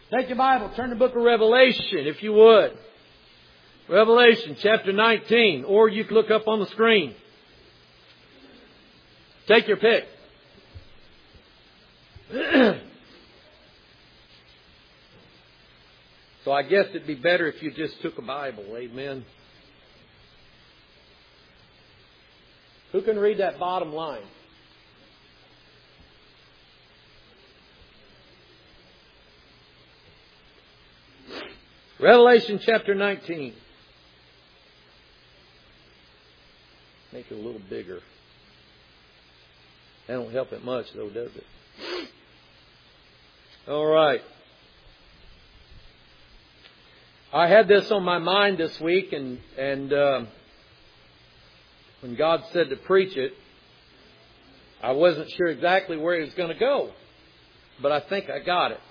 Take your Bible, turn to the book of Revelation, if you would. Revelation chapter 19, or you can look up on the screen. Take your pick. So I guess it'd be better if you just took a Bible. Amen. Who can read that bottom line? Revelation chapter 19. Make it a little bigger. That don't help it much though, does it? All right. I had this on my mind this week, and when God said to preach it, I wasn't sure exactly where He was going to go. But I think I got it.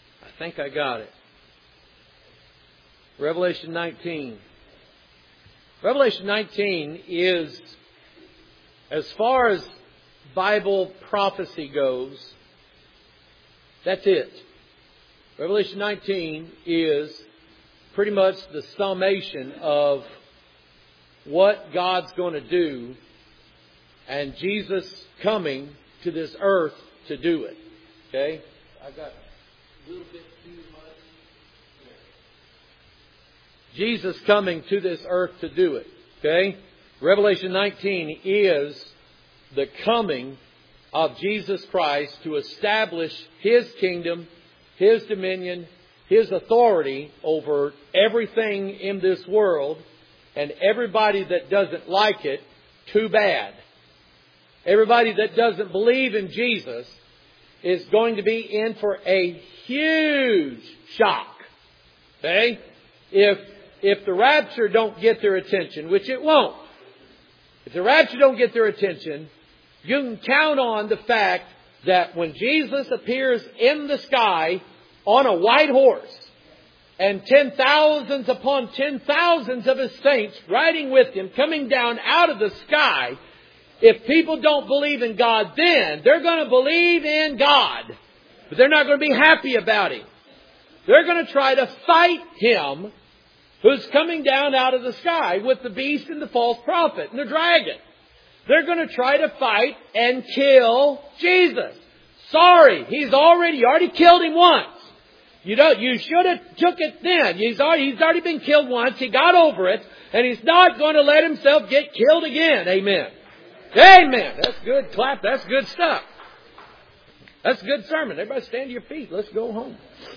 Revelation 19. Revelation 19 is, as far as Bible prophecy goes, that's it. Revelation 19 is pretty much the summation of what God's going to do and Jesus coming to this earth to do it. Okay? I got a little bit too much. Jesus coming to this earth to do it. Okay? Revelation 19 is the coming of Jesus Christ to establish His kingdom, His dominion, His authority over everything in this world, and everybody that doesn't like it, too bad. Everybody that doesn't believe in Jesus is going to be in for a huge shock. Okay? If the rapture don't get their attention, which it won't. If the rapture don't get their attention, you can count on the fact that when Jesus appears in the sky on a white horse, and 10,000s upon 10,000s of His saints riding with Him, coming down out of the sky, if people don't believe in God then, they're going to believe in God. But they're not going to be happy about Him. They're going to try to fight Him who's coming down out of the sky with the beast and the false prophet and the dragon. They're going to try to fight and kill Jesus. Sorry, you already killed Him once. You should have took it then. He's already been killed once. He got over it, and He's not going to let Himself get killed again. Amen. Amen. That's good. Clap. That's good stuff. That's a good sermon. Everybody stand to your feet. Let's go home.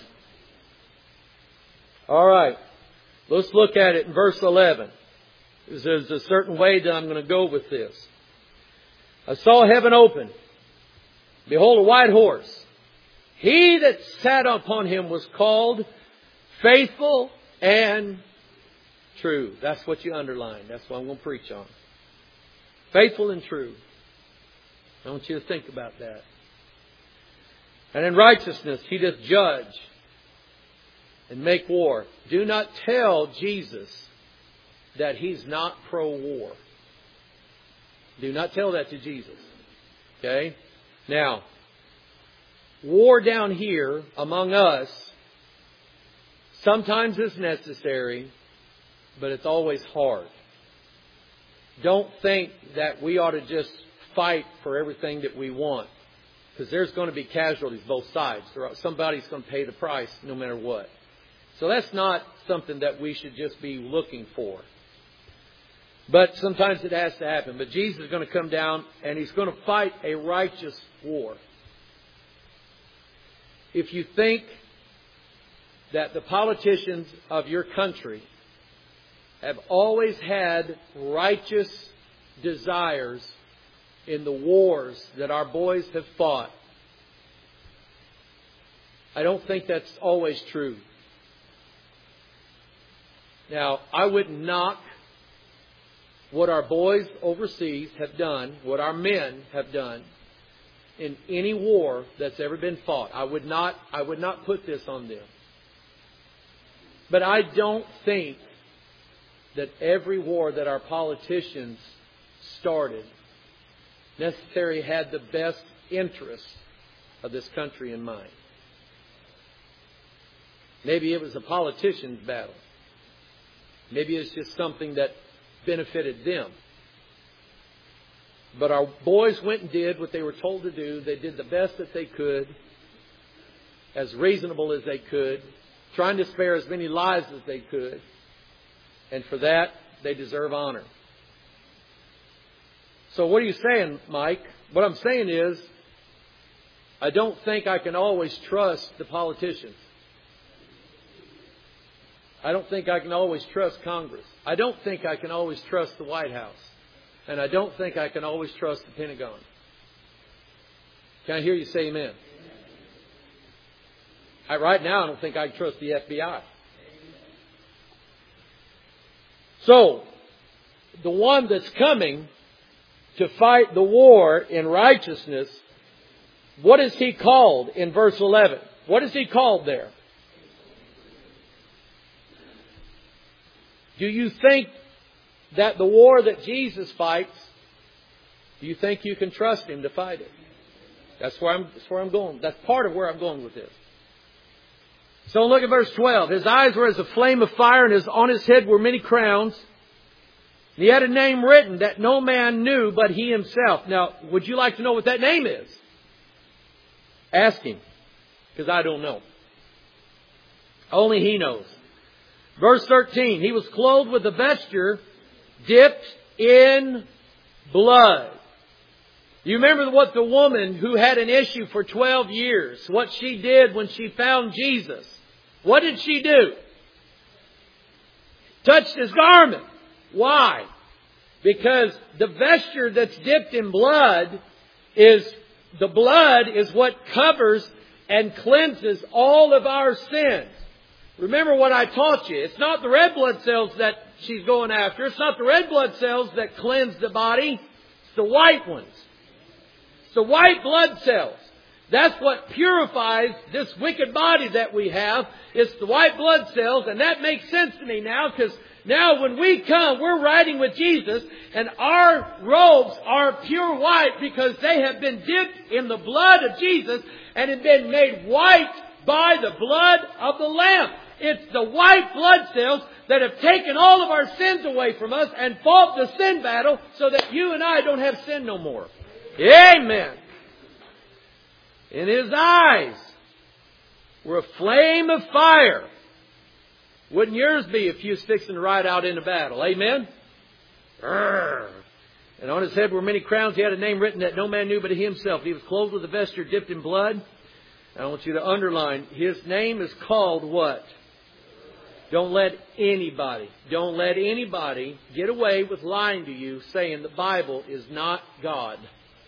All right. Let's look at it in verse 11. There's a certain way that I'm going to go with this. I saw heaven open. Behold, a white horse. He that sat upon him was called Faithful and True. That's what you underline. That's what I'm going to preach on. Faithful and true. I want you to think about that. And in righteousness He doth judge and make war. Do not tell Jesus that He's not pro-war. Do not tell that to Jesus. Okay? Now, war down here among us sometimes is necessary, but it's always hard. Don't think that we ought to just fight for everything that we want, because there's going to be casualties both sides. Somebody's going to pay the price no matter what. So that's not something that we should just be looking for. But sometimes it has to happen. But Jesus is going to come down and He's going to fight a righteous war. If you think that the politicians of your country have always had righteous desires in the wars that our boys have fought, I don't think that's always true. Now, I wouldn't knock what our boys overseas have done, what our men have done in any war that's ever been fought. I would not put this on them. But I don't think that every war that our politicians started necessarily had the best interests of this country in mind. Maybe it was a politician's battle. Maybe it's just something that benefited them. But our boys went and did what they were told to do. They did the best that they could, as reasonable as they could, trying to spare as many lives as they could. And for that, they deserve honor. So what are you saying, Mike? What I'm saying is, I don't think I can always trust the politicians. I don't think I can always trust Congress. I don't think I can always trust the White House. And I don't think I can always trust the Pentagon. Can I hear you say amen? Right now, I don't think I can trust the FBI. So, the one that's coming to fight the war in righteousness, what is he called in verse 11? What is he called there? Do you think that the war that Jesus fights, do you think you can trust Him to fight it? That's where I'm going. That's part of where I'm going with this. So look at verse 12. His eyes were as a flame of fire, and on his head were many crowns. He had a name written that no man knew but He Himself. Now, would you like to know what that name is? Ask him, because I don't know. Only He knows. Verse 13, He was clothed with a vesture dipped in blood. You remember what the woman who had an issue for 12 years, what she did when she found Jesus. What did she do? Touched His garment. Why? Because the vesture that's dipped in blood the blood is what covers and cleanses all of our sins. Remember what I taught you. It's not the red blood cells that she's going after. It's not the red blood cells that cleanse the body. It's the white ones. It's the white blood cells. That's what purifies this wicked body that we have. It's the white blood cells. And that makes sense to me now, because now when we come, we're riding with Jesus, and our robes are pure white because they have been dipped in the blood of Jesus and have been made white by the blood of the Lamb. It's the white blood cells that have taken all of our sins away from us and fought the sin battle so that you and I don't have sin no more. Amen. In His eyes were a flame of fire. Wouldn't yours be if you was fixing to ride out in a battle? Amen? And on His head were many crowns. He had a name written that no man knew but He Himself. He was clothed with a vesture dipped in blood. I want you to underline, His name is called what? Don't let anybody get away with lying to you saying the Bible is not God.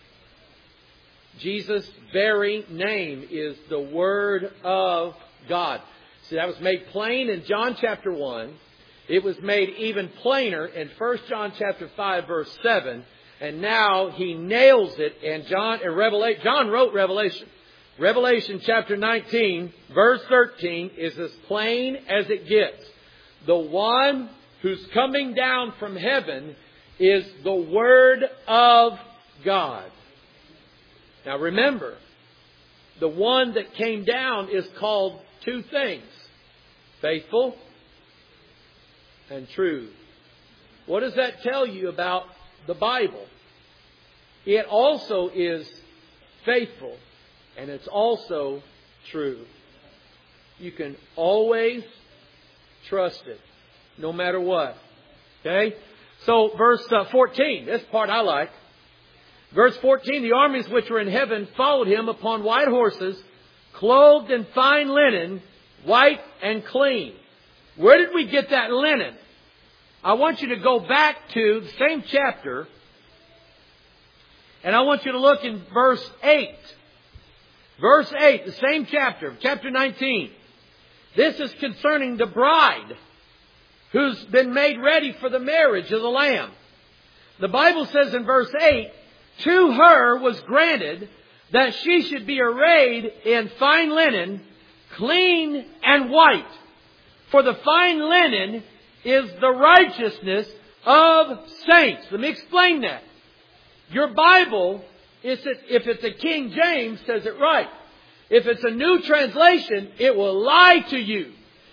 Jesus' very name is the Word of God. See, that was made plain in John chapter 1. It was made even plainer in 1 John chapter 5 verse 7. And now He nails it in John wrote Revelation. Revelation chapter 19, verse 13 is as plain as it gets. The one who's coming down from heaven is the Word of God. Now remember, the one that came down is called two things: faithful and true. What does that tell you about the Bible? It also is faithful. And it's also true. You can always trust it, no matter what. Okay? So verse 14, this part I like. Verse 14, the armies which were in heaven followed Him upon white horses, clothed in fine linen, white and clean. Where did we get that linen? I want you to go back to the same chapter, and I want you to look in verse 8. Verse 8, the same chapter, chapter 19. This is concerning the bride who's been made ready for the marriage of the Lamb. The Bible says in verse 8, to her was granted that she should be arrayed in fine linen, clean and white. For the fine linen is the righteousness of saints. Let me explain that. Your Bible, if it's a King James, says it right. If it's a new translation, it will lie to you.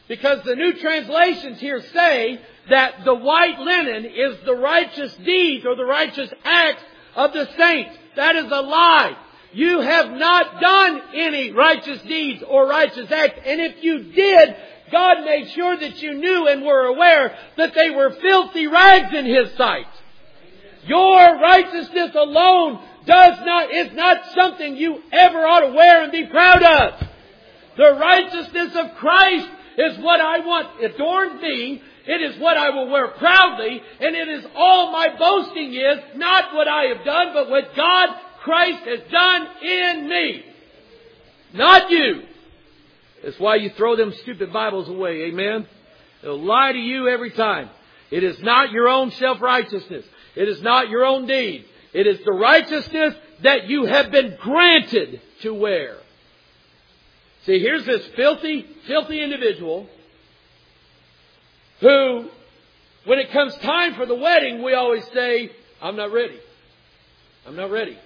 Because the new translations here say that the white linen is the righteous deeds or the righteous acts of the saints. That is a lie. You have not done any righteous deeds or righteous acts. And if you did, God made sure that you knew and were aware that they were filthy rags in His sight. Your righteousness alone is not something you ever ought to wear and be proud of. The righteousness of Christ is what I want adorned me. It is what I will wear proudly. And it is all my boasting is, not what I have done, but what God, Christ, has done in me. Not you. That's why you throw them stupid Bibles away. Amen? They'll lie to you every time. It is not your own self-righteousness. It is not your own deed. It is the righteousness that you have been granted to wear. See, here's this filthy, filthy individual who, when it comes time for the wedding, we always say, I'm not ready. I'm not ready.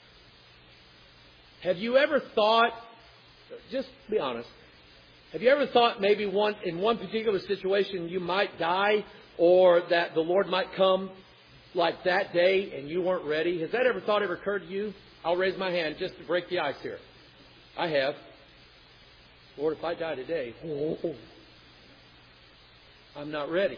Have you ever thought, just be honest, have you ever thought maybe in one particular situation you might die or that the Lord might come like that day and you weren't ready? Has that ever occurred to you? I'll raise my hand just to break the ice here. I have. Lord, if I die today, I'm not ready.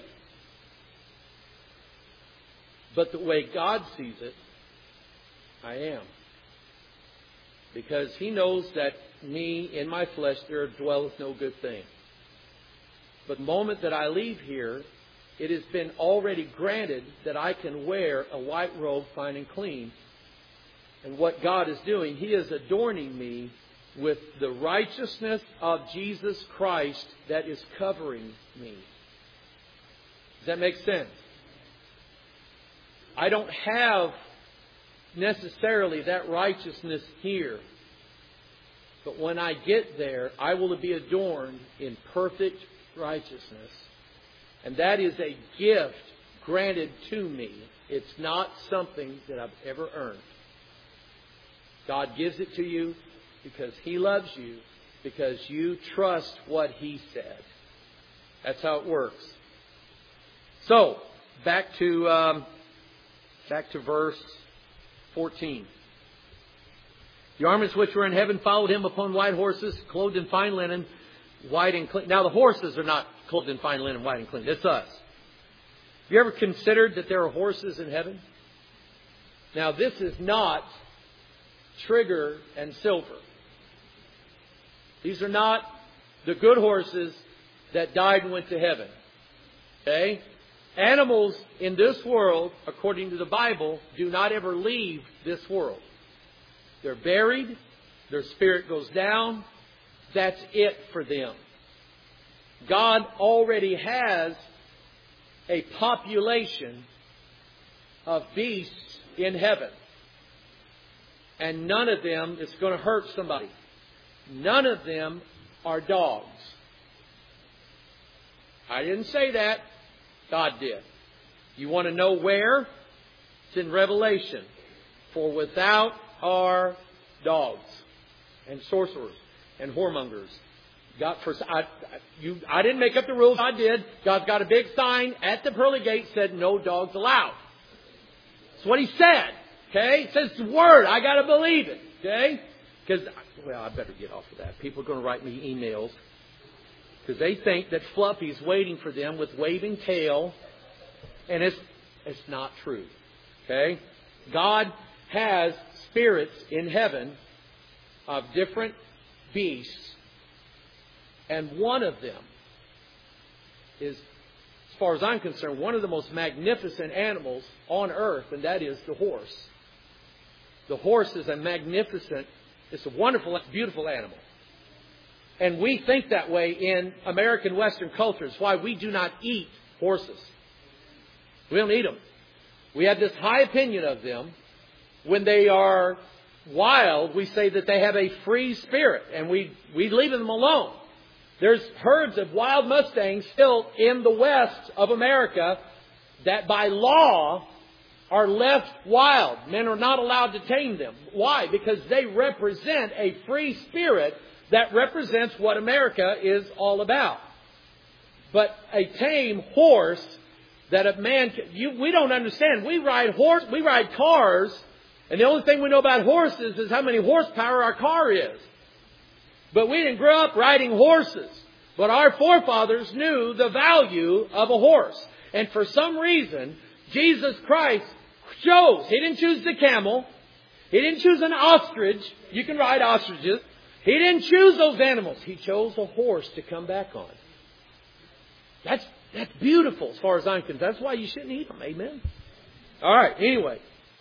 But the way God sees it, I am. Because He knows that me, in my flesh, there dwelleth no good thing. But the moment that I leave here, it has been already granted that I can wear a white robe, fine and clean. And what God is doing, He is adorning me with the righteousness of Jesus Christ that is covering me. Does that make sense? I don't have necessarily that righteousness here. But when I get there, I will be adorned in perfect righteousness. And that is a gift granted to me. It's not something that I've ever earned. God gives it to you because He loves you, because you trust what He said. That's how it works. So, back to verse 14. The armies which were in heaven followed Him upon white horses, clothed in fine linen, white and clean. Now the horses are not clothed in fine linen, white and clean. It's us. Have you ever considered that there are horses in heaven? Now this is not Trigger and Silver. These are not the good horses that died and went to heaven. Okay? Animals in this world, according to the Bible, do not ever leave this world. They're buried. Their spirit goes down. That's it for them. God already has a population of beasts in heaven. And none of them is going to hurt somebody. None of them are dogs. I didn't say that. God did. You want to know where? It's in Revelation. For without are dogs and sorcerers and whoremongers. I didn't make up the rules. God did. God's got a big sign at the pearly gate said no dogs allowed. That's what He said. Okay? It says the Word. I got to believe it. Okay? Because, I better get off of that. People are going to write me emails because they think that Fluffy's waiting for them with waving tail, and it's not true. Okay? God has spirits in heaven of different beasts, and one of them is, as far as I'm concerned, one of the most magnificent animals on earth, and that is the horse. The horse is a magnificent, it's a wonderful, beautiful animal. And we think that way in American Western culture. It's why we do not eat horses. We don't eat them. We have this high opinion of them. When they are wild, we say that they have a free spirit, and we leave them alone. There's herds of wild Mustangs still in the west of America that by law are left wild. Men are not allowed to tame them. Why? Because they represent a free spirit that represents what America is all about. But a tame horse that a man, we don't understand. We ride cars, and the only thing we know about horses is how many horsepower our car is. But we didn't grow up riding horses. But our forefathers knew the value of a horse. And for some reason, Jesus Christ chose. He didn't choose the camel. He didn't choose an ostrich. You can ride ostriches. He didn't choose those animals. He chose a horse to come back on. That's beautiful as far as I'm concerned. That's why you shouldn't eat them. Amen. All right. Anyway.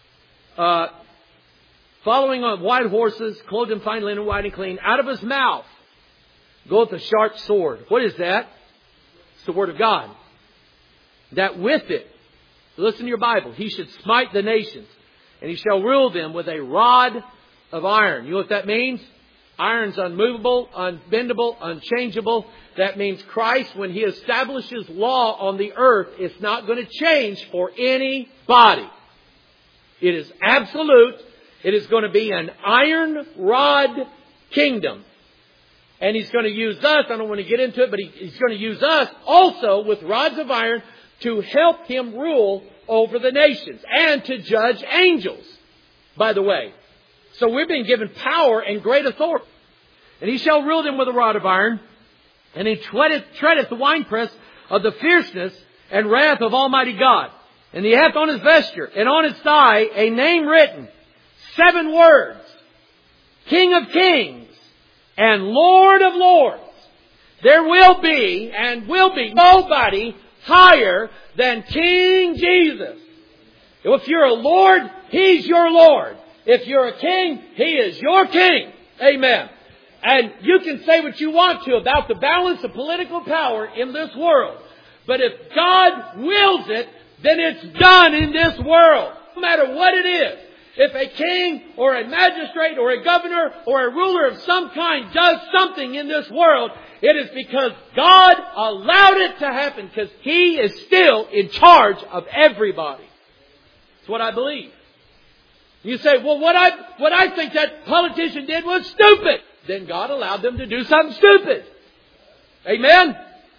Following on white horses, clothed in fine linen, white and clean. Out of his mouth goeth a sharp sword. What is that? It's the Word of God. That with it, listen to your Bible, he should smite the nations. And he shall rule them with a rod of iron. You know what that means? Iron's unmovable, unbendable, unchangeable. That means Christ, when He establishes law on the earth, it's not going to change for anybody. It is absolute. It is going to be an iron rod kingdom. And He's going to use us, I don't want to get into it, but He's going to use us also with rods of iron to help Him rule over the nations and to judge angels, by the way. So we've been given power and great authority. And He shall rule them with a rod of iron, and He treadeth the winepress of the fierceness and wrath of Almighty God. And He hath on His vesture and on His thigh a name written, 7 words, King of Kings and Lord of Lords. There will be and will be nobody higher than King Jesus. If you're a Lord, He's your Lord. If you're a king, He is your king. Amen. And you can say what you want to about the balance of political power in this world. But if God wills it, then it's done in this world. No matter what it is. If a king or a magistrate or a governor or a ruler of some kind does something in this world, it is because God allowed it to happen, because He is still in charge of everybody. That's what I believe. You say, well, what I think that politician did was stupid. Then God allowed them to do something stupid. Amen?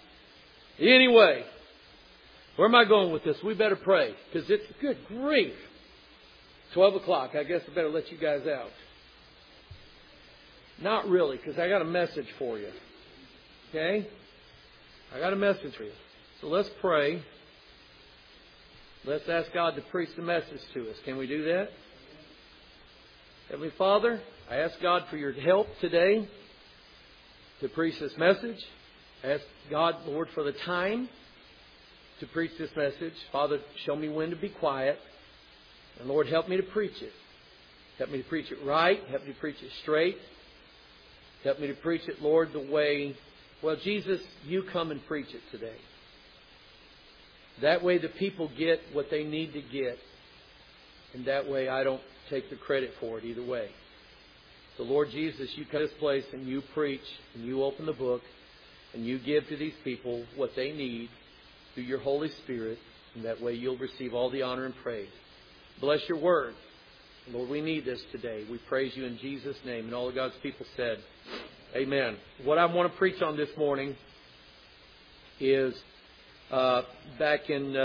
Anyway, where am I going with this? We better pray, because it's good grief. 12 o'clock. I guess I better let you guys out. Not really, because I got a message for you. Okay? I got a message for you. So let's pray. Let's ask God to preach the message to us. Can we do that? Heavenly Father, I ask God for your help today to preach this message. I ask God, Lord, for the time to preach this message. Father, show me when to be quiet. And Lord, help me to preach it. Help me to preach it right. Help me to preach it straight. Help me to preach it, Lord, the way, well, Jesus, you come and preach it today. That way the people get what they need to get. And that way I don't take the credit for it either way. So Lord Jesus, you come to this place and you preach and you open the book and you give to these people what they need through your Holy Spirit. And that way you'll receive all the honor and praise. Bless your word. Lord, we need this today. We praise you in Jesus' name. And all of God's people said, amen. What I want to preach on this morning is back in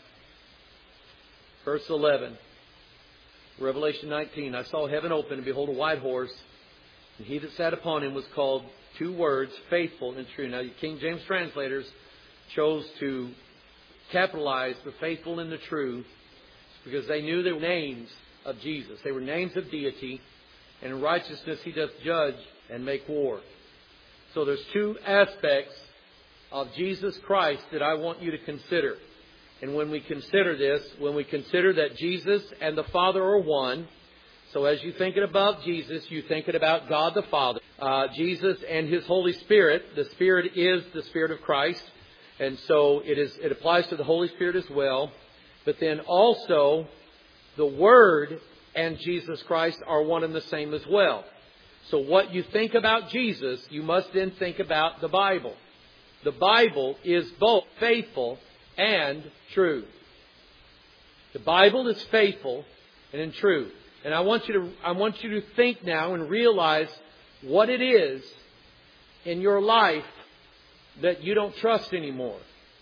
verse 11. Revelation 19. I saw heaven open, and behold, a white horse. And he that sat upon him was called 2 words, faithful and true. Now, the King James translators chose to capitalize the faithful and the true because they knew they were names of Jesus. They were names of deity. And in righteousness He doth judge and make war. So there's 2 aspects of Jesus Christ that I want you to consider. And when we consider this, when we consider that Jesus and the Father are one, so as you're thinking about Jesus, you're thinking about God the Father, Jesus and His Holy Spirit. The Spirit is the Spirit of Christ. And so it applies to the Holy Spirit as well. But then also, the Word and Jesus Christ are one and the same as well. So what you think about Jesus, you must then think about the Bible. The Bible is both faithful and true. The Bible is faithful and true. And I want you to think now and realize what it is in your life that you don't trust anymore.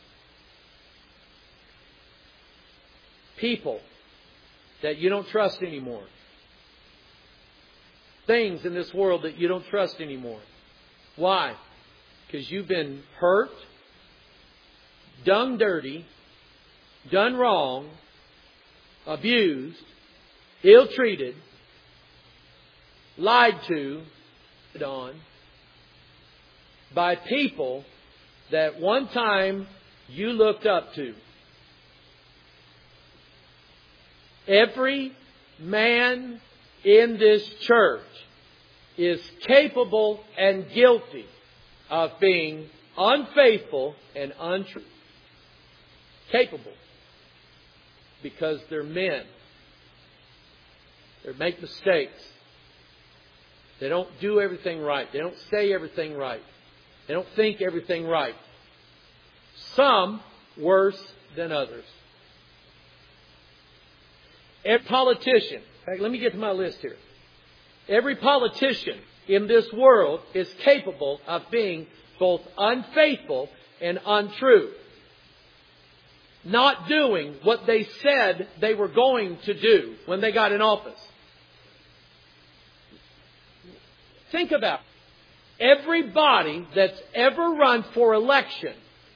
People that you don't trust anymore. Things in this world that you don't trust anymore. Why? Because you've been hurt, done dirty, done wrong, abused, ill-treated, lied to, on by people that one time you looked up to. Every man in this church is capable and guilty of being unfaithful and untrue. Capable. Because they're men. They make mistakes. They don't do everything right. They don't say everything right. They don't think everything right. Some worse than others. Every politician, in fact, let me get to my list here. Every politician in this world is capable of being both unfaithful and untrue. Not doing what they said they were going to do when they got in office. Think about it. Everybody that's ever run for election,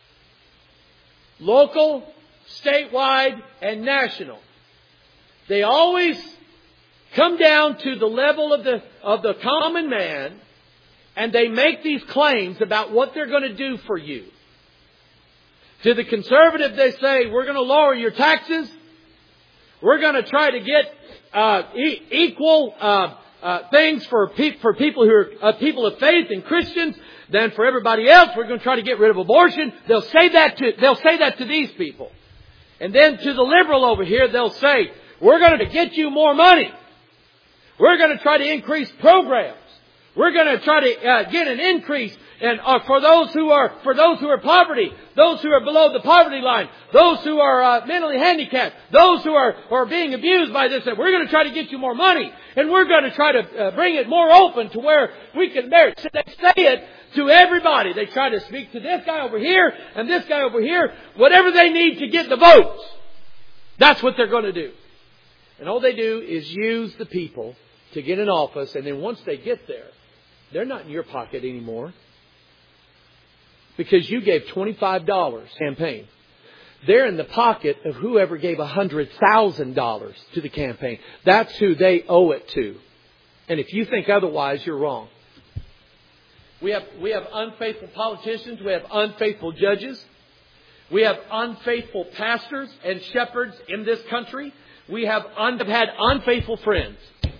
local, statewide, and national, they always come down to the level of the common man, and they make these claims about what they're going to do for you. To the conservative, they say, we're going to lower your taxes. We're going to try to get equal things for people who are people of faith and Christians than for everybody else. We're going to try to get rid of abortion. They'll say that to these people. And then to the liberal over here, they'll say, we're going to get you more money. We're going to try to increase programs. We're going to try to get an increase and for those who are poverty, those who are below the poverty line, those who are mentally handicapped, those who are being abused by this. We're going to try to get you more money, and we're going to try to bring it more open to where we can marry. So they say it to everybody. They try to speak to this guy over here and this guy over here, whatever they need to get the votes. That's what they're going to do. And all they do is use the people to get in office, and then once they get there, they're not in your pocket anymore. Because you gave $25 campaign. They're in the pocket of whoever gave $100,000 to the campaign. That's who they owe it to. And if you think otherwise, you're wrong. We have unfaithful politicians. We have unfaithful judges. We have unfaithful pastors and shepherds in this country. We have had unfaithful friends.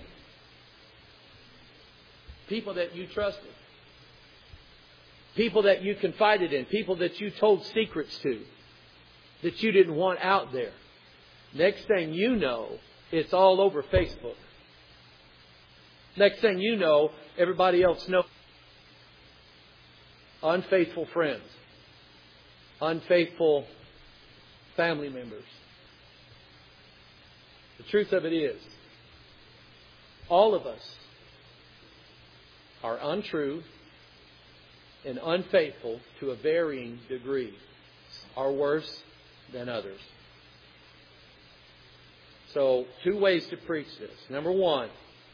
People that you trusted. People that you confided in. People that you told secrets to. That you didn't want out there. Next thing you know, it's all over Facebook. Next thing you know, everybody else knows. Unfaithful friends. Unfaithful family members. The truth of it is, all of us are untrue and unfaithful to a varying degree, are worse than others. So, 2 ways to preach this. Number 1,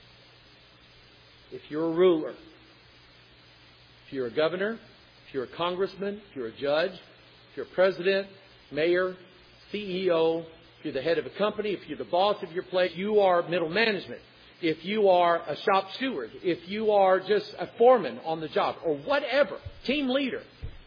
if you're a ruler, if you're a governor, if you're a congressman, if you're a judge, if you're a president, mayor, CEO, if you're the head of a company, if you're the boss of your place, you are middle management. If you are a shop steward, if you are just a foreman on the job, or whatever, team leader.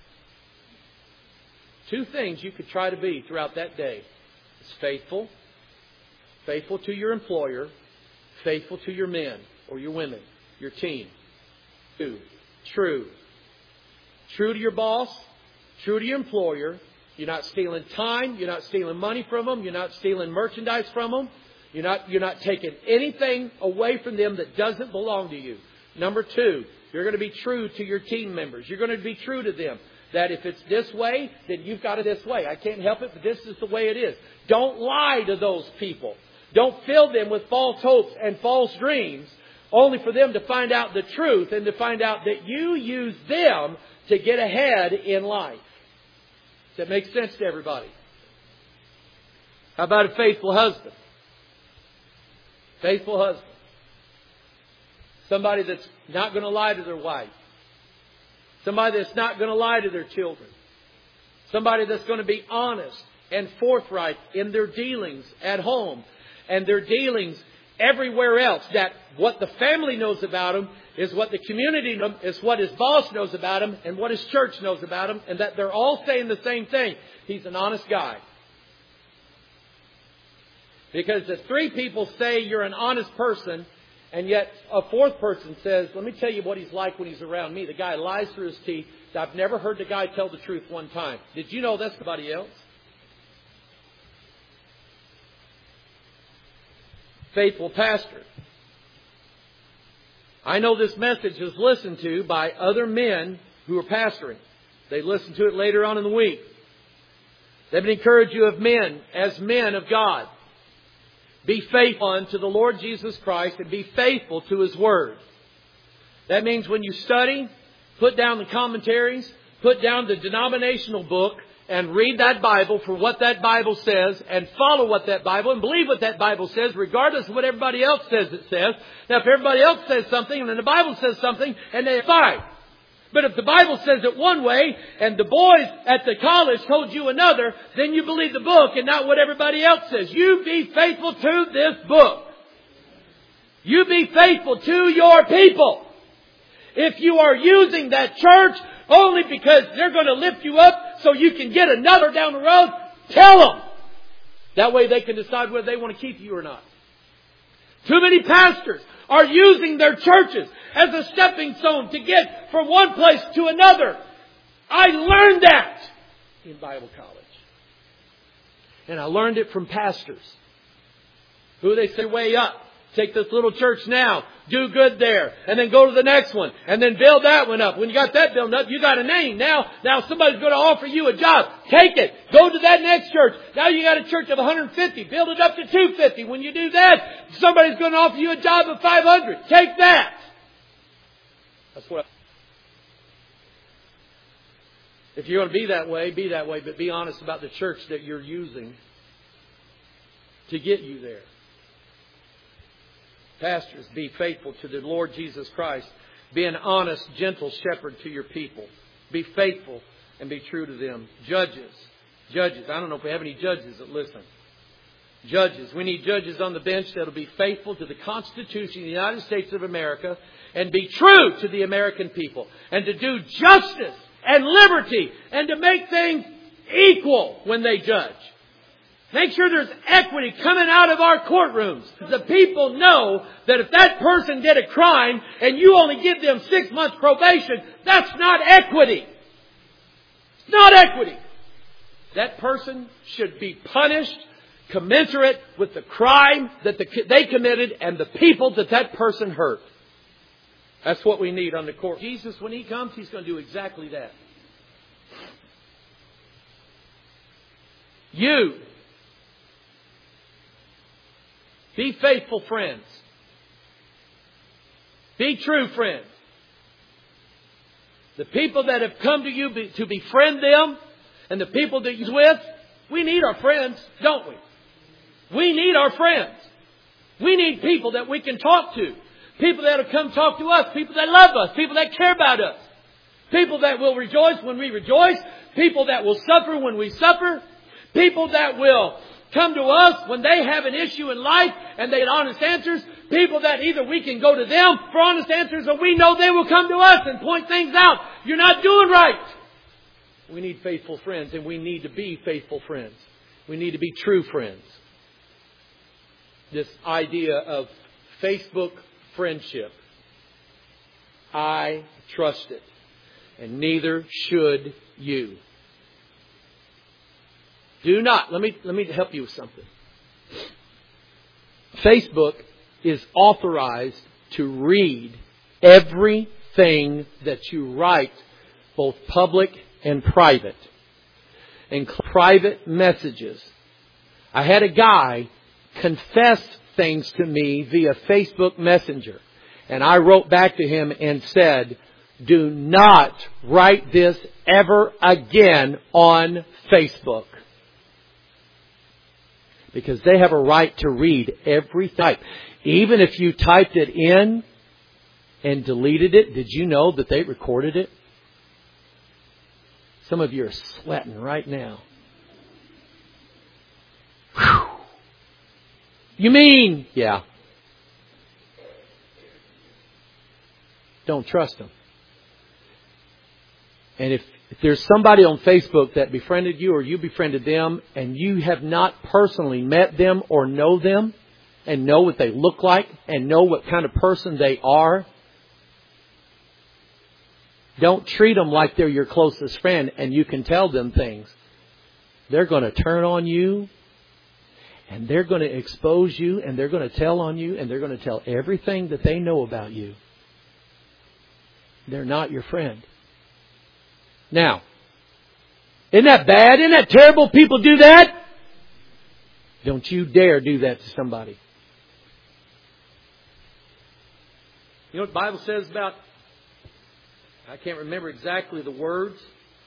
2 things you could try to be throughout that day. It's faithful. Faithful to your employer. Faithful to your men or your women, your team. 2, true. True to your boss. True to your employer. You're not stealing time. You're not stealing money from them. You're not stealing merchandise from them. You're not taking anything away from them that doesn't belong to you. Number 2, you're going to be true to your team members. You're going to be true to them. That if it's this way, then you've got it this way. I can't help it, but this is the way it is. Don't lie to those people. Don't fill them with false hopes and false dreams, only for them to find out the truth and to find out that you use them to get ahead in life. Does that make sense to everybody? How about a faithful husband? Faithful husband. Somebody that's not going to lie to their wife. Somebody that's not going to lie to their children. Somebody that's going to be honest and forthright in their dealings at home and their dealings everywhere else. That what the family knows about him is what the community knows, is what his boss knows about him, and what his church knows about him, and that they're all saying the same thing. He's an honest guy. Because the three people say you're an honest person, and yet a fourth person says, let me tell you what he's like when he's around me. The guy lies through his teeth. I've never heard the guy tell the truth one time. Did you know that's somebody else? Faithful pastor. I know this message is listened to by other men who are pastoring. They listen to it later on in the week. Let me encourage you of men, as men of God. Be faithful unto the Lord Jesus Christ and be faithful to His Word. That means when you study, put down the commentaries, put down the denominational book, and read that Bible for what that Bible says, and follow what that Bible, and believe what that Bible says, regardless of what everybody else says it says. Now, if everybody else says something, and then the Bible says something, and they fight. But if the Bible says it one way, and the boys at the college told you another, then you believe the book and not what everybody else says. You be faithful to this book. You be faithful to your people. If you are using that church only because they're going to lift you up so you can get another down the road, tell them. That way they can decide whether they want to keep you or not. Too many pastors are using their churches as a stepping stone to get from one place to another. I learned that in Bible college. And I learned it from pastors who they say way up. Take this little church now. Do good there. And then go to the next one. And then build that one up. When you got that built up, you got a name. Now somebody's going to offer you a job. Take it. Go to that next church. Now you got a church of 150. Build it up to 250. When you do that, somebody's going to offer you a job of 500. Take that. That's what. If you're going to be that way, but be honest about the church that you're using to get you there. Pastors, be faithful to the Lord Jesus Christ. Be an honest, gentle shepherd to your people. Be faithful and be true to them. Judges. I don't know if we have any judges that listen. Judges. We need judges on the bench that will be faithful to the Constitution of the United States of America and be true to the American people. And to do justice and liberty and to make things equal when they judge. Make sure there's equity coming out of our courtrooms. The people know that if that person did a crime and you only give them 6 months probation, that's not equity. It's not equity. That person should be punished commensurate with the crime that they committed and the people that person hurt. That's what we need on the court. Jesus, when He comes, He's going to do exactly that. You be faithful friends. Be true friends. The people that have come to you to befriend them and the people that you're with, we need our friends, don't we? We need our friends. We need people that we can talk to. People that will come talk to us. People that love us. People that care about us. People that will rejoice when we rejoice. People that will suffer when we suffer. People that will come to us when they have an issue in life and they get honest answers. People that either we can go to them for honest answers or we know they will come to us and point things out. You're not doing right. We need faithful friends, and we need to be faithful friends. We need to be true friends. This idea of Facebook friendship, I trust it, and neither should you. Do not. Let me help you with something. Facebook is authorized to read everything that you write, both public and private. And private messages. I had a guy confess things to me via Facebook Messenger. And I wrote back to him and said, Do not write this ever again on Facebook. Because they have a right to read every type. Even if you typed it in and deleted it, did you know that they recorded it? Some of you are sweating right now. Whew. You mean? Yeah. Don't trust them. And if there's somebody on Facebook that befriended you or you befriended them and you have not personally met them or know them and know what they look like and know what kind of person they are, don't treat them like they're your closest friend and you can tell them things. They're going to turn on you and they're going to expose you and they're going to tell on you and they're going to tell everything that they know about you. They're not your friend. Now, isn't that bad? Isn't that terrible? People do that? Don't you dare do that to somebody. You know what the Bible says about, I can't remember exactly the words,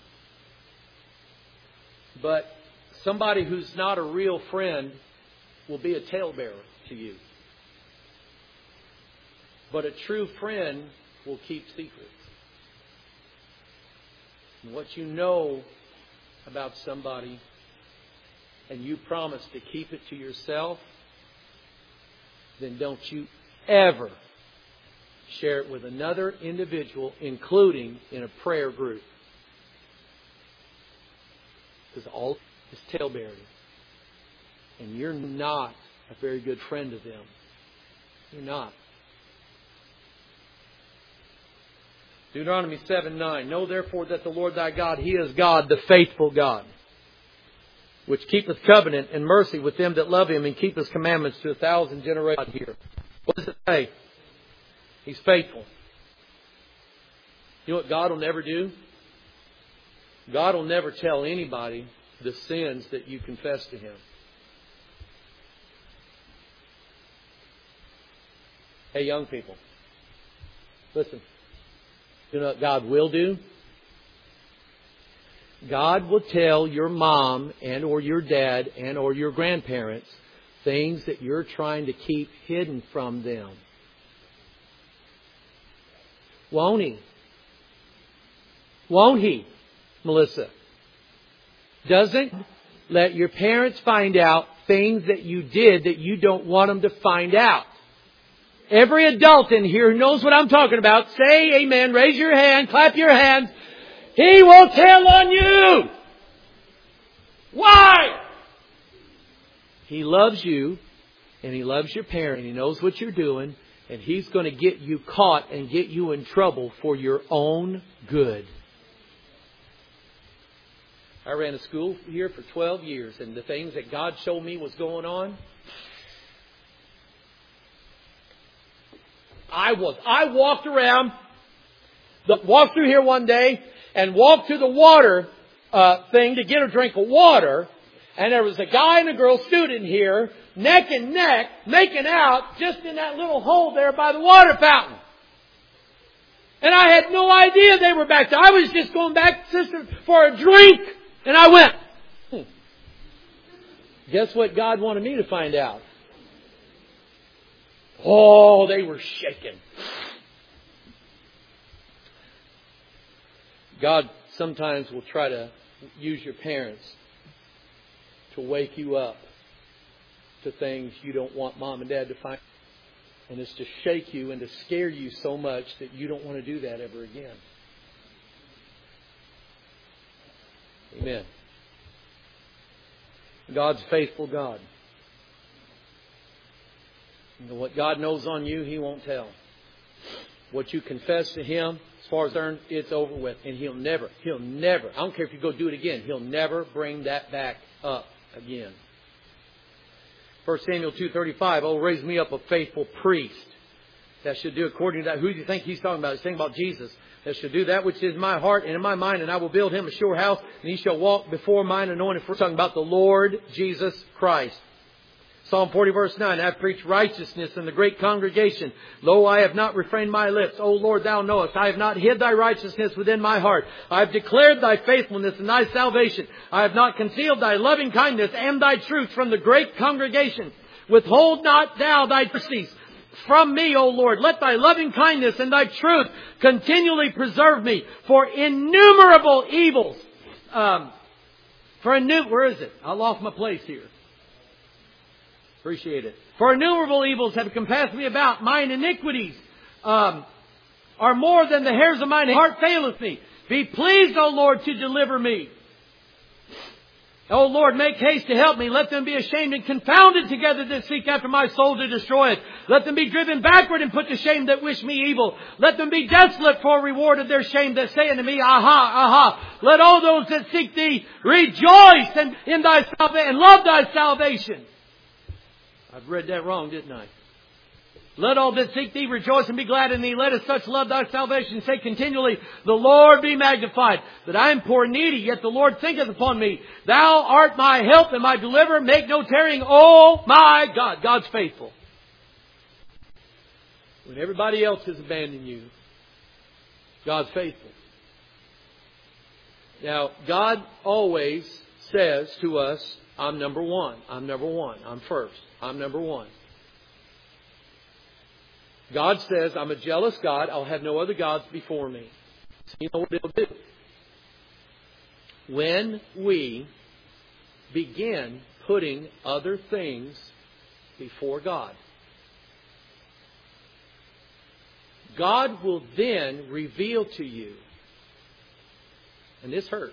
but somebody who's not a real friend will be a talebearer to you. But a true friend will keep secrets. And what you know about somebody and you promise to keep it to yourself, then don't you ever share it with another individual, including in a prayer group. Because all is talebearing. And you're not a very good friend of them. You're not. Deuteronomy 7:9. Know therefore that the Lord thy God, He is God, the faithful God, which keepeth covenant and mercy with them that love Him and keep His commandments to 1,000 generations. Here. What does it say? He's faithful. You know what God will never do? God will never tell anybody the sins that you confess to Him. Hey, young people, listen. You know what God will do? God will tell your mom and or your dad and or your grandparents things that you're trying to keep hidden from them. Won't He? Won't He, Melissa? Doesn't let your parents find out things that you did that you don't want them to find out. Every adult in here who knows what I'm talking about, say amen, raise your hand, clap your hands. He will tell on you. Why? He loves you and He loves your parent and He knows what you're doing and He's going to get you caught and get you in trouble for your own good. I ran a school here for 12 years and the things that God showed me was going on, I walked through here one day and walked to the water thing to get a drink of water. And there was a guy and a girl student here, neck and neck, making out just in that little hole there by the water fountain. And I had no idea they were back there. I was just going back, sister, for a drink. And I went, Guess what God wanted me to find out? Oh, they were shaking. God sometimes will try to use your parents to wake you up to things you don't want mom and dad to find. And it's to shake you and to scare you so much that you don't want to do that ever again. Amen. God's a faithful God. And what God knows on you, He won't tell. What you confess to Him, as far as earned, it's over with. And He'll never, I don't care if you go do it again, He'll never bring that back up again. 1 Samuel 2:35, oh, raise me up a faithful priest that should do according to that. Who do you think He's talking about? He's talking about Jesus. That shall do that which is in my heart and in my mind, and I will build him a sure house, and he shall walk before mine anointed. We're talking about the Lord Jesus Christ. Psalm 40 verse 9, I have preached righteousness in the great congregation. Lo, I have not refrained my lips. O Lord, Thou knowest. I have not hid Thy righteousness within my heart. I have declared Thy faithfulness and Thy salvation. I have not concealed Thy loving kindness and Thy truth from the great congregation. Withhold not Thou Thy mercies from me, O Lord. Let Thy loving kindness and Thy truth continually preserve me. For innumerable evils. Where is it? I lost my place here. Appreciate it. For innumerable evils have compassed me about. Mine iniquities are more than the hairs of mine heart faileth me. Be pleased, O Lord, to deliver me. O Lord, make haste to help me. Let them be ashamed and confounded together that seek after my soul to destroy it. Let them be driven backward and put to shame that wish me evil. Let them be desolate for a reward of their shame that say unto me, Aha, aha. Let all those that seek Thee rejoice in Thy salvation and love Thy salvation. I've read that wrong, didn't I? Let all that seek Thee rejoice and be glad in Thee. Let us such love Thy salvation. Say continually, the Lord be magnified. That I am poor and needy, yet the Lord thinketh upon me. Thou art my help and my deliverer. Make no tarrying. Oh my God. God's faithful. When everybody else has abandoned you, God's faithful. Now, God always says to us, I'm number one. I'm number one. I'm first. I'm number one. God says, I'm a jealous God. I'll have no other gods before me. So you know what it'll do? When we begin putting other things before God, God will then reveal to you, and this hurts,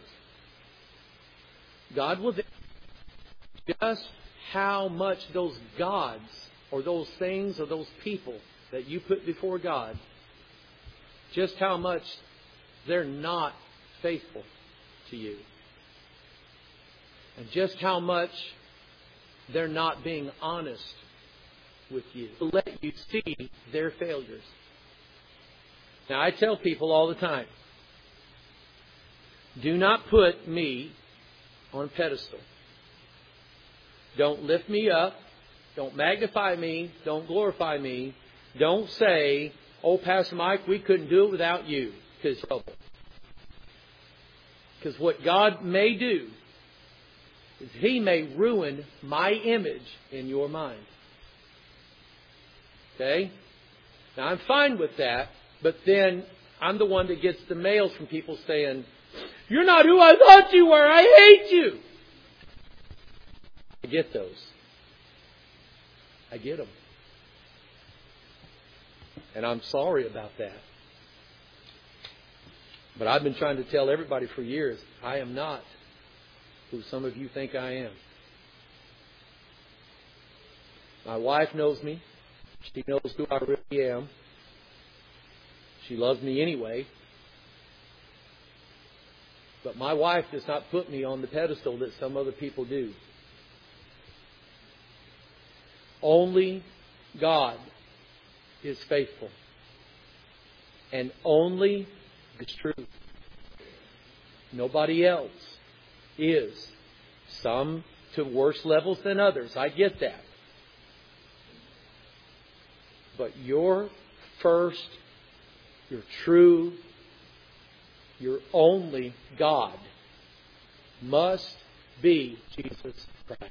God will then just how much those gods or those things or those people that you put before God, just how much they're not faithful to you. And just how much they're not being honest with you. To let you see their failures. Now I tell people all the time, do not put me on a pedestal. Don't lift me up. Don't magnify me. Don't glorify me. Don't say, oh, Pastor Mike, we couldn't do it without you. Because what God may do is He may ruin my image in your mind. Okay? Now, I'm fine with that. But then I'm the one that gets the mails from people saying, you're not who I thought you were. I hate you. I get those. I get them. And I'm sorry about that. But I've been trying to tell everybody for years, I am not who some of you think I am. My wife knows me. She knows who I really am. She loves me anyway. But my wife does not put me on the pedestal that some other people do. Only God is faithful. And only the truth. Nobody else is. Some to worse levels than others. I get that. But your first, your true, your only God must be Jesus Christ.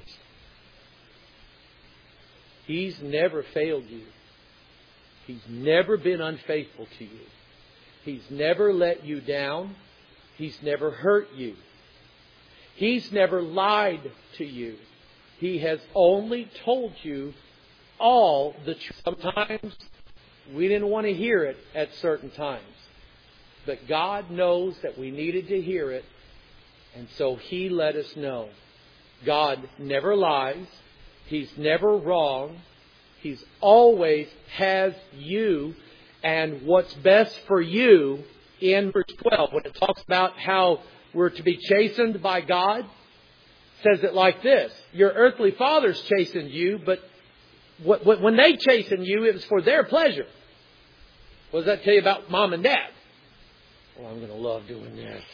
He's never failed you. He's never been unfaithful to you. He's never let you down. He's never hurt you. He's never lied to you. He has only told you all the truth. Sometimes we didn't want to hear it at certain times. But God knows that we needed to hear it. And so He let us know. God never lies. He's never wrong. He's always has you and what's best for you in verse 12. When it talks about how we're to be chastened by God, says it like this. Your earthly fathers chastened you, but when they chastened you, it was for their pleasure. What does that tell you about mom and dad? Oh, I'm going to love doing this.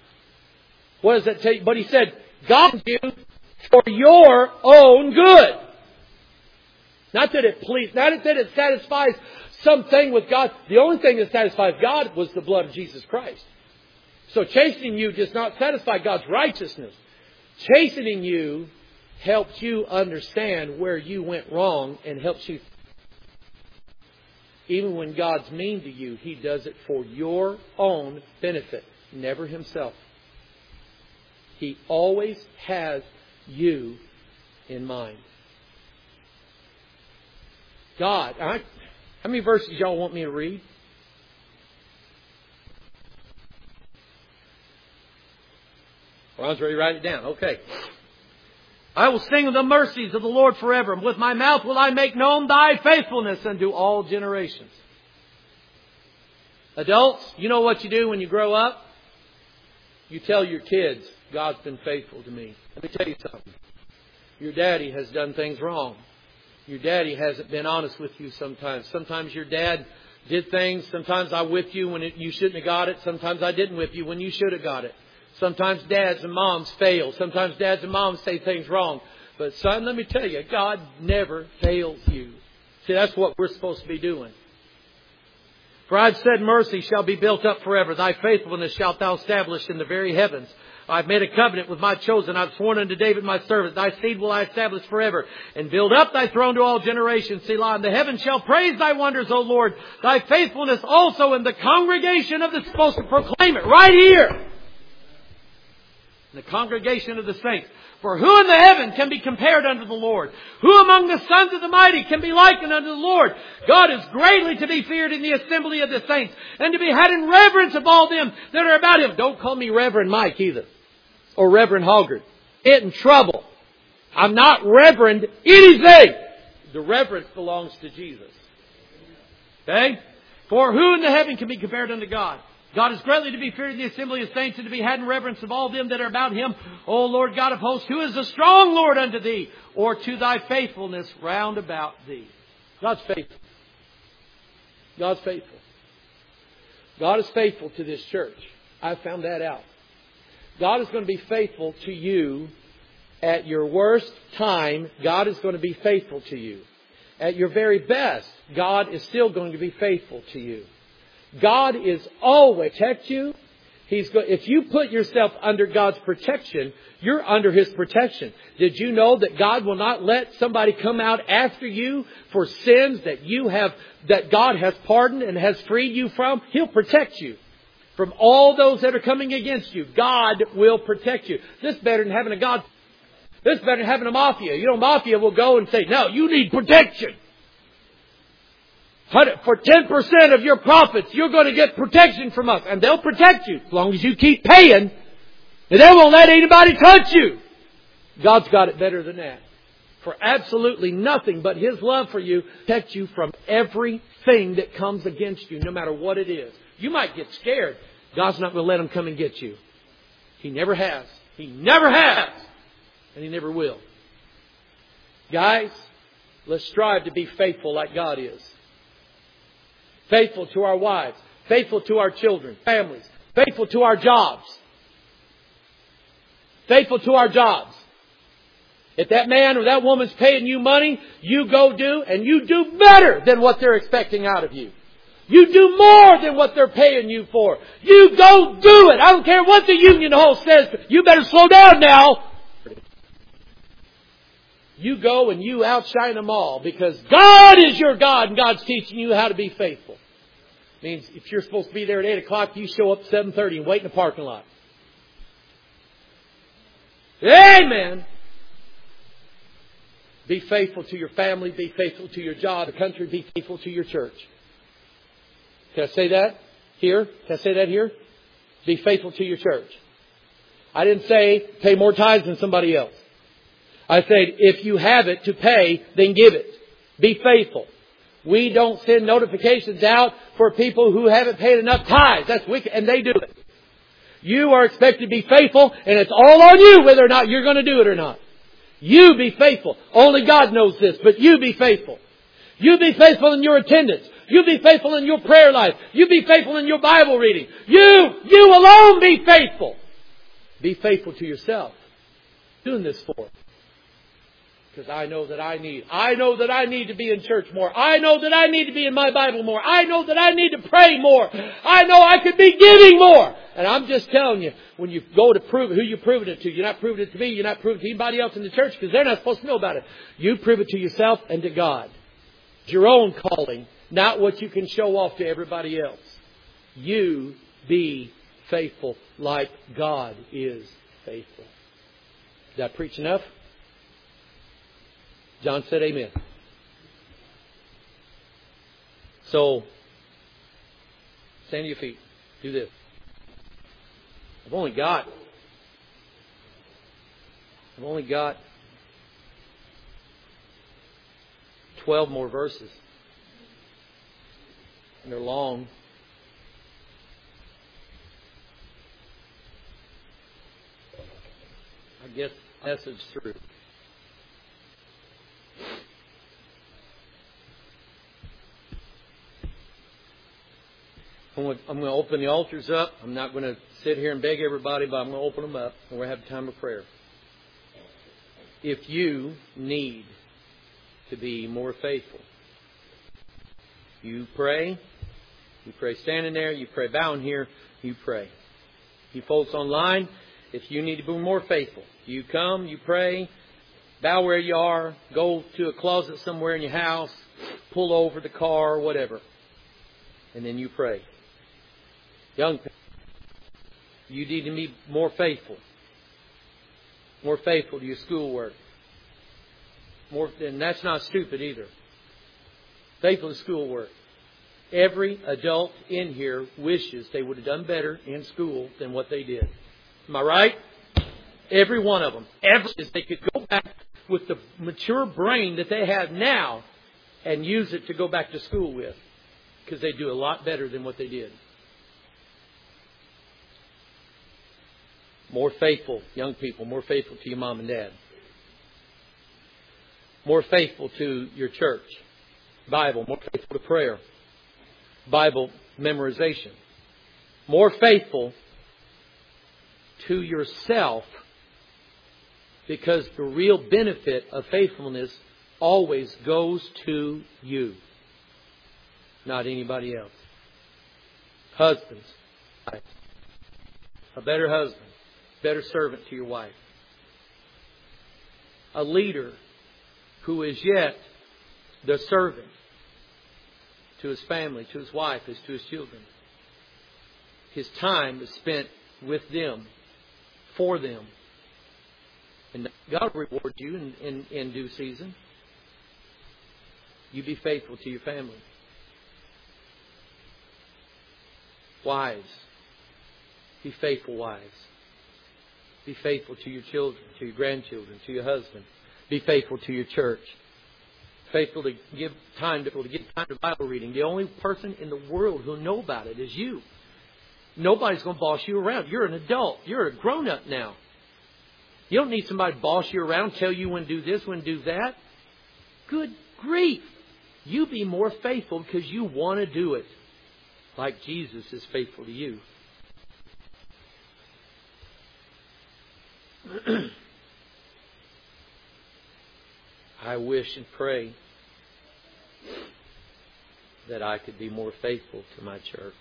What does that tell you? But He said, God you for your own good. Not that it satisfies something with God. The only thing that satisfies God was the blood of Jesus Christ. So chastening you does not satisfy God's righteousness. Chastening you helps you understand where you went wrong and helps you. Even when God's mean to you, He does it for your own benefit, never Himself. He always has you in mind. God, how many verses y'all want me to read? Ron's ready to write it down. Okay. I will sing of the mercies of the Lord forever. With my mouth will I make known Thy faithfulness unto all generations. Adults, you know what you do when you grow up? You tell your kids, God's been faithful to me. Let me tell you something. Your daddy has done things wrong. Your daddy hasn't been honest with you sometimes. Sometimes your dad did things. Sometimes I whipped you when you shouldn't have got it. Sometimes I didn't whip you when you should have got it. Sometimes dads and moms fail. Sometimes dads and moms say things wrong. But son, let me tell you, God never fails you. See, that's what we're supposed to be doing. For I've said, mercy shall be built up forever. Thy faithfulness shalt thou establish in the very heavens. I've made a covenant with my chosen. I've sworn unto David my servant. Thy seed will I establish forever. And build up thy throne to all generations. Selah. And the heavens shall praise thy wonders, O Lord. Thy faithfulness also in the congregation of the supposed to proclaim it right here. In the congregation of the saints. For who in the heaven can be compared unto the Lord? Who among the sons of the mighty can be likened unto the Lord? God is greatly to be feared in the assembly of the saints, and to be had in reverence of all them that are about Him. Don't call me Reverend Mike either. Or Reverend Hoggard. Get in trouble. I'm not Reverend anything. The reverence belongs to Jesus. Okay? For who in the heaven can be compared unto God? God is greatly to be feared in the assembly of saints, and to be had in reverence of all them that are about Him. O Lord God of hosts, who is the strong Lord unto thee, or to thy faithfulness round about thee? God's faithful. God's faithful. God is faithful to this church. I found that out. God is going to be faithful to you at your worst time. God is going to be faithful to you. At your very best, God is still going to be faithful to you. God is always protect you. If you put yourself under God's protection, you're under His protection. Did you know that God will not let somebody come out after you for sins that God has pardoned and has freed you from? He'll protect you from all those that are coming against you. God will protect you. This is better than having a God. This is better than having a mafia. You know, mafia will go and say, no, you need protection. For 10% of your profits, you're going to get protection from us. And they'll protect you as long as you keep paying. And they won't let anybody touch you. God's got it better than that. For absolutely nothing but His love for you protects you from everything that comes against you, no matter what it is. You might get scared. God's not going to let them come and get you. He never has. He never has. And He never will. Guys, let's strive to be faithful like God is. Faithful to our wives. Faithful to our children, families. Faithful to our jobs. Faithful to our jobs. If that man or that woman's paying you money, you go do, and you do better than what they're expecting out of you. You do more than what they're paying you for. You go do it. I don't care what the union hall says. You better slow down now. You go and you outshine them all, because God is your God, and God's teaching you how to be faithful. Means if you're supposed to be there at 8 o'clock, you show up at 7:30 and wait in the parking lot. Amen. Be faithful to your family. Be faithful to your job, the country. Be faithful to your church. Can I say that here? Can I say that here? Be faithful to your church. I didn't say pay more tithes than somebody else. I said, if you have it to pay, then give it. Be faithful. We don't send notifications out for people who haven't paid enough tithes. That's wicked, and they do it. You are expected to be faithful, and it's all on you whether or not you're going to do it or not. You be faithful. Only God knows this, but you be faithful. You be faithful in your attendance. You be faithful in your prayer life. You be faithful in your Bible reading. You alone be faithful. Be faithful to yourself. Doing this for. Because I know that I need to be in church more. I know that I need to be in my Bible more. I know that I need to pray more. I know I could be giving more. And I'm just telling you, when you go to prove it, who you proving it to? You're not proving it to me. You're not proving it to anybody else in the church because they're not supposed to know about it. You prove it to yourself and to God. It's your own calling, not what you can show off to everybody else. You be faithful like God is faithful. Did I preach enough? John said amen. So, stand to your feet. Do this. I've only got 12 more verses. And they're long. I get the message through. I'm going to open the altars up. I'm not going to sit here and beg everybody, but I'm going to open them up and we'll have a time of prayer. If you need to be more faithful, you pray. You pray standing there. You pray bowing here. You pray. You folks online, if you need to be more faithful, you come, you pray, bow where you are, go to a closet somewhere in your house, pull over the car, whatever, and then you pray. Young people, you need to be more faithful. More faithful to your schoolwork. And that's not stupid either. Faithful to schoolwork. Every adult in here wishes they would have done better in school than what they did. Am I right? Every one of them. If they could go back with the mature brain that they have now and use it to go back to school with. Because they do a lot better than what they did. More faithful, young people, more faithful to your mom and dad. More faithful to your church. Bible, more faithful to prayer. Bible memorization. More faithful to yourself, because the real benefit of faithfulness always goes to you, not anybody else. Husbands, a better husband, better servant to your wife. A leader who is yet the servant to his family, to his wife, as to his children. His time is spent with them, for them. And God will reward you in due season. You be faithful to your family. Wives, be faithful wives. Be faithful to your children, to your grandchildren, to your husband. Be faithful to your church. Faithful to give time to Bible reading. The only person in the world who'll know about it is you. Nobody's going to boss you around. You're an adult. You're a grown-up now. You don't need somebody to boss you around, tell you when to do this, when to do that. Good grief. You be more faithful because you want to do it. Like Jesus is faithful to you. I wish and pray that I could be more faithful to my church.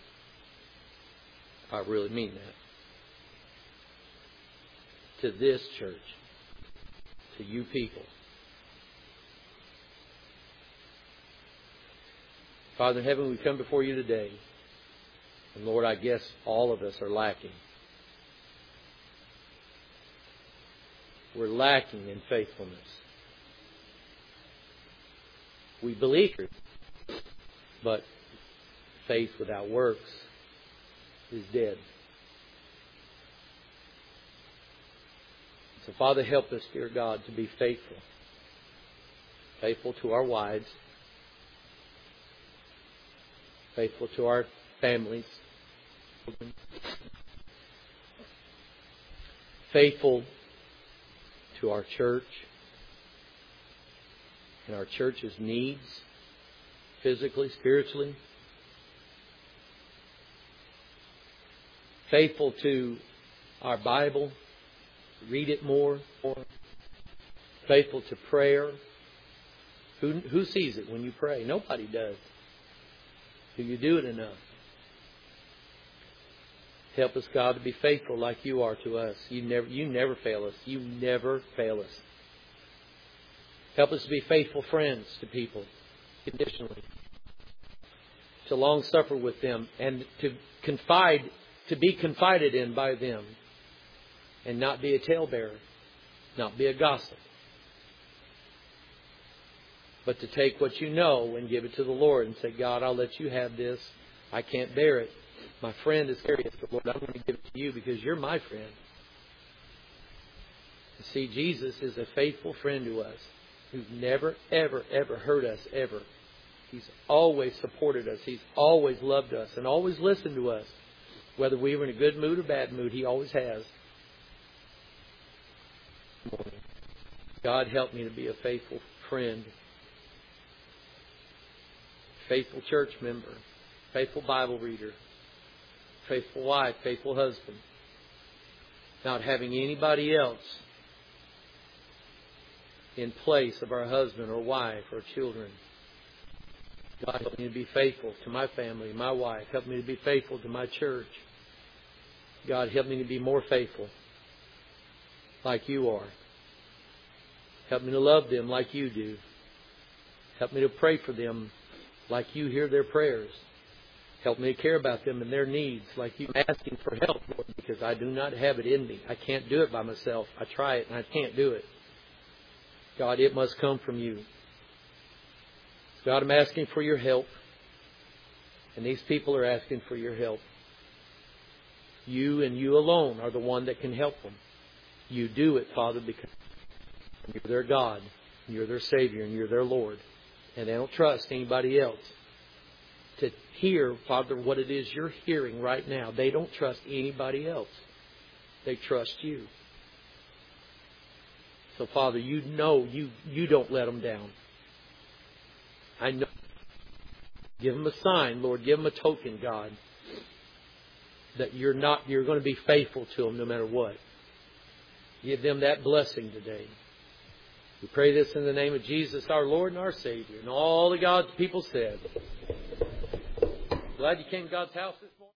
I really mean that. To this church. To you people. Father in heaven, we come before you today. And Lord, I guess all of us are lacking. We're lacking in faithfulness. We believe it, but faith without works is dead. So, Father, help us, dear God, to be faithful. Faithful to our wives. Faithful to our families. Faithful to our church and our church's needs, physically, spiritually. Faithful to our Bible, read it more. Faithful to prayer. Who sees it when you pray? Nobody does. Do you do it enough? Help us, God, to be faithful like you are to us. You never fail us. You never fail us. Help us to be faithful friends to people, conditionally. To long suffer with them and to be confided in by them. And not be a talebearer. Not be a gossip. But to take what you know and give it to the Lord and say, God, I'll let you have this. I can't bear it. My friend is curious, but Lord, I'm going to give it to you because you're my friend. You see, Jesus is a faithful friend to us who's never, ever, ever hurt us, ever. He's always supported us. He's always loved us and always listened to us. Whether we were in a good mood or bad mood, He always has. God, help me to be a faithful friend, faithful church member, faithful Bible reader, faithful wife, faithful husband. Not having anybody else in place of our husband or wife or children. God, help me to be faithful to my family, my wife. Help me to be faithful to my church. God, help me to be more faithful like you are. Help me to love them like you do. Help me to pray for them like you hear their prayers. Help me to care about them and their needs like you. I'm asking for help, Lord, because I do not have it in me. I can't do it by myself. I try it and I can't do it. God, it must come from you. God, I'm asking for your help. And these people are asking for your help. You and you alone are the one that can help them. You do it, Father, because you're their God, and you're their Savior, and you're their Lord. And they don't trust anybody else to hear, Father, what it is you're hearing right now. They don't trust anybody else. They trust you. So, Father, you know you don't let them down. I know. Give them a sign, Lord. Give them a token, God, that you're going to be faithful to them no matter what. Give them that blessing today. We pray this in the name of Jesus, our Lord and our Savior. And all the God's people said. Glad you came to God's house.